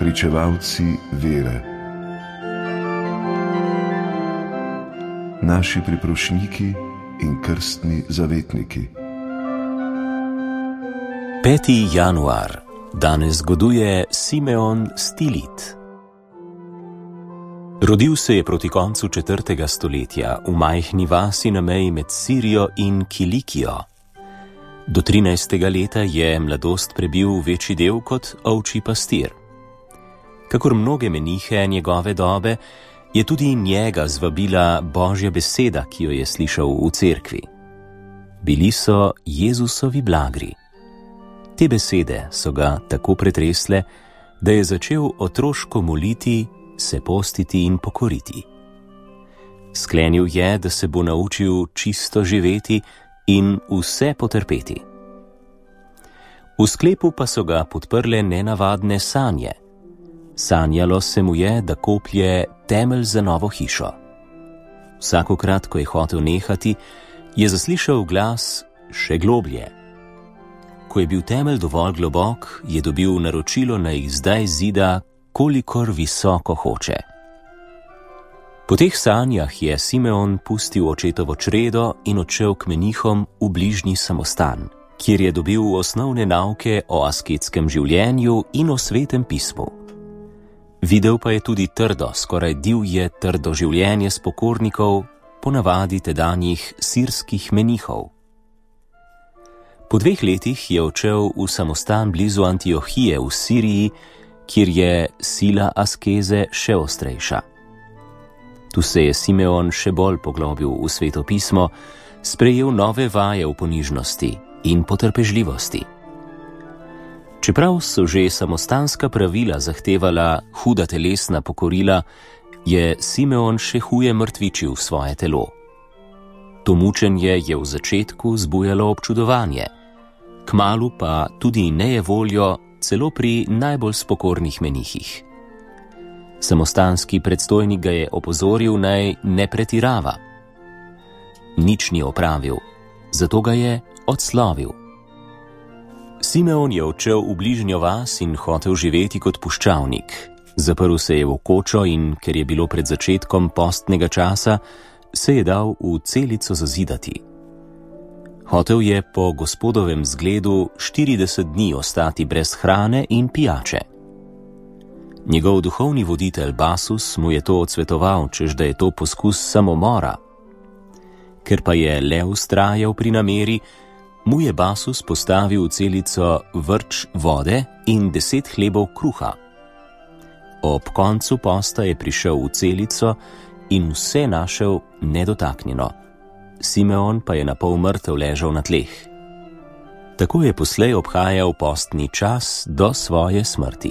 pričevalci vere, naši priprošniki in krstni zavetniki. 5. januar. Danes goduje Simeon Stilit. Rodil se je proti koncu 4. stoletja v majhni vasi na meji med Sirijo in Kilikijo. Do 13. leta je mladost prebil večji del kot ovčji pastir. Kakor mnoge menihe njegove dobe, je tudi njega zvabila Božja beseda, ki jo je slišal v cerkvi. Bili so Jezusovi blagri. Te besede so ga tako pretresle, da je začel otroško moliti, se postiti in pokoriti. Sklenil je, da se bo naučil čisto živeti in vse potrpeti. V sklepu pa so ga podprle nenavadne sanje. Sanjalo se mu je, da koplje temelj za novo hišo. Vsakokrat, ko je hotel nehati, je zaslišal glas še globlje. Ko je bil temelj dovolj globok, je dobil naročilo, naj zdaj zida, kolikor visoko hoče. Po teh sanjah je Simeon pustil očetovo čredo in odšel k menihom v bližnji samostan, kjer je dobil osnovne nauke o asketskem življenju in o svetem pismu. Videl pa je tudi trdo, skoraj divje trdo življenje spokornikov, ponavadi tedanjih sirskih menihov. Po 2 letih je odšel v samostan blizu Antiohije v Siriji, kjer je sila askeze še ostrejša. Tu se je Simeon še bolj poglobil v sveto pismo, sprejel nove vaje v ponižnosti in potrpežljivosti. Čeprav so že samostanska pravila zahtevala huda telesna pokorila, je Simeon še huje mrtvičil svoje telo. To mučenje je v začetku zbujalo občudovanje, kmalu pa tudi nejevoljo, celo pri najbolj spokornih menihih. Samostanski predstojnik ga je opozoril, naj ne pretirava. Nič ni opravil, zato ga je odslovil. Simeon je odšel v bližnjo vas in hotel živeti kot puščavnik. Zaprl se je v kočo in, ker je bilo pred začetkom postnega časa, se je dal v celico zazidati. Hotel je po gospodovem zgledu 40 dni ostati brez hrane in pijače. Njegov duhovni voditelj Basus mu je to odsvetoval, čež da je to poskus samomora. Ker pa je le vztrajal pri nameri, mu je Basus postavil v celico vrč vode in 10 hlebov kruha. Ob koncu posta je prišel v celico in vse našel nedotaknjeno. Simeon pa je napol mrtev ležal na tleh. Tako je poslej obhajal postni čas do svoje smrti.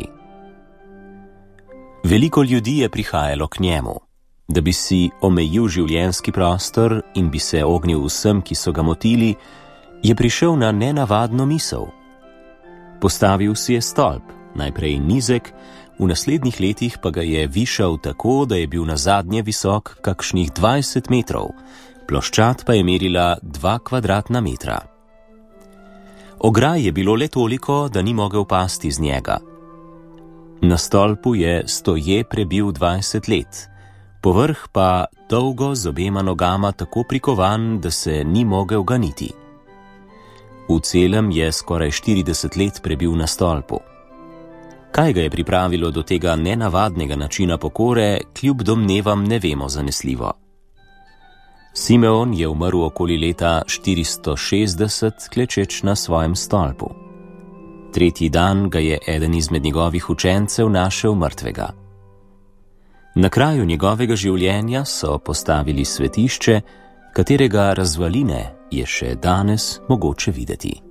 Veliko ljudi je prihajalo k njemu. Da bi si omejil življenjski prostor in bi se ognil vsem, ki so ga motili, je prišel na nenavadno misel. Postavil si je stolp, najprej nizek, v naslednjih letih pa ga je višal tako, da je bil nazadnje visok kakšnih 20 metrov, ploščad pa je merila 2 kvadratna metra. Ograj je bilo le toliko, da ni mogel pasti z njega. Na stolpu je stoje prebil 20 let, povrh pa dolgo z obema nogama tako prikovan, da se ni mogel ganiti. V celem je skoraj 40 let prebil na stolpu. Kaj ga je pripravilo do tega nenavadnega načina pokore, kljub domnevam ne vemo zanesljivo. Simeon je umrl okoli leta 460, klečeč na svojem stolpu. 3. dan ga je eden izmed njegovih učencev našel mrtvega. Na kraju njegovega življenja so postavili svetišče, katerega razvaline je še danes mogoče videti.